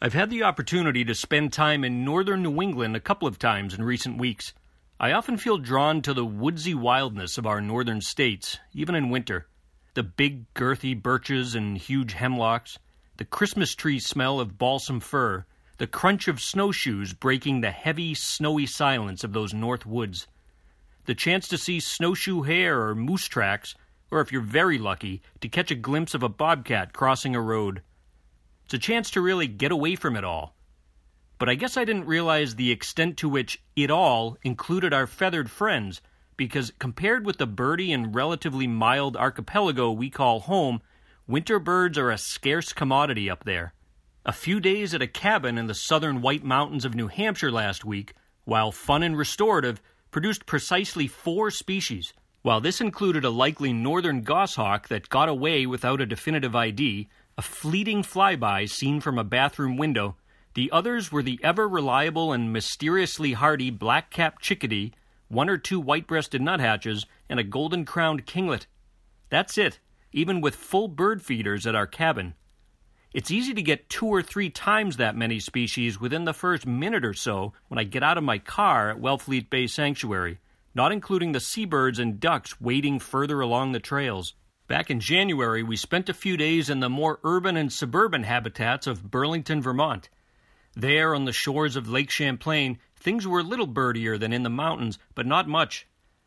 I've had the opportunity to spend time in northern New England a couple of times in recent weeks. I often feel drawn to the woodsy wildness of our northern states, even in winter. The big, girthy birches and huge hemlocks, the Christmas tree smell of balsam fir, the crunch of snowshoes breaking the heavy, snowy silence of those north woods. The chance to see snowshoe hare or moose tracks, or if you're very lucky, to catch a glimpse of a bobcat crossing a road. It's a chance to really get away from it all. But I guess I didn't realize the extent to which it all included our feathered friends, because compared with the birdy and relatively mild archipelago we call home, winter birds are a scarce commodity up there. A few days at a cabin in the southern White Mountains of New Hampshire last week, while fun and restorative, produced precisely 4 species. While this included a likely northern goshawk that got away without a definitive ID, a fleeting flyby seen from a bathroom window, the others were the ever-reliable and mysteriously hardy black-capped chickadee, 1 or 2 white-breasted nuthatches, and a golden-crowned kinglet. That's it, even with full bird feeders at our cabin. It's easy to get 2 or 3 times that many species within the first minute or so when I get out of my car at Wellfleet Bay Sanctuary, not including the seabirds and ducks wading further along the trails. Back in January, we spent a few days in the more urban and suburban habitats of Burlington, Vermont. There, on the shores of Lake Champlain, things were a little birdier than in the mountains, but not much.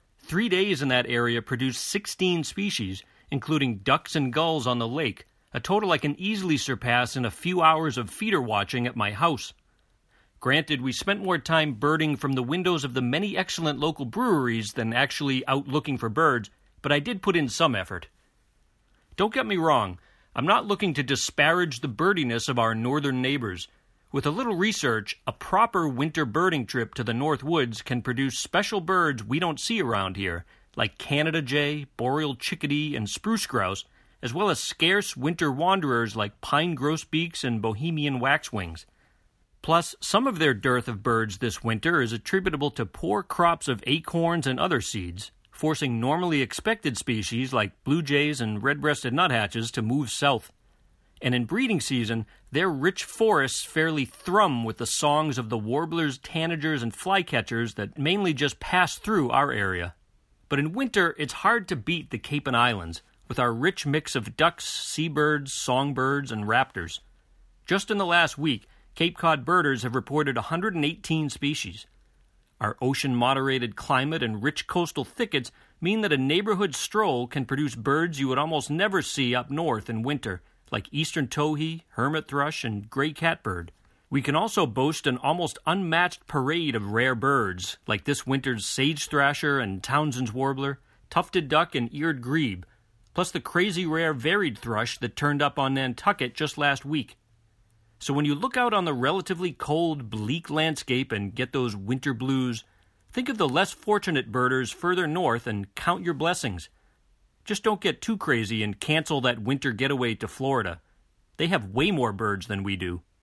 3 days in that area produced 16 species, including ducks and gulls on the lake, a total I can easily surpass in a few hours of feeder watching at my house. Granted, we spent more time birding from the windows of the many excellent local breweries than actually out looking for birds, but I did put in some effort. Don't get me wrong, I'm not looking to disparage the birdiness of our northern neighbors. With a little research, a proper winter birding trip to the North Woods can produce special birds we don't see around here, like Canada jay, boreal chickadee, and spruce grouse, as well as scarce winter wanderers like pine grosbeaks and Bohemian waxwings. Plus, some of their dearth of birds this winter is attributable to poor crops of acorns and other seeds, forcing normally expected species like blue jays and red-breasted nuthatches to move south. And in breeding season, their rich forests fairly thrum with the songs of the warblers, tanagers, and flycatchers that mainly just pass through our area. But in winter, it's hard to beat the Cape and Islands, with our rich mix of ducks, seabirds, songbirds, and raptors. Just in the last week, Cape Cod birders have reported 118 species. Our ocean-moderated climate and rich coastal thickets mean that a neighborhood stroll can produce birds you would almost never see up north in winter, like eastern towhee, hermit thrush, and gray catbird. We can also boast an almost unmatched parade of rare birds, like this winter's sage thrasher and Townsend's warbler, tufted duck, and eared grebe, plus the crazy rare varied thrush that turned up on Nantucket just last week. So when you look out on the relatively cold, bleak landscape and get those winter blues, think of the less fortunate birders further north and count your blessings. Just don't get too crazy and cancel that winter getaway to Florida. They have way more birds than we do.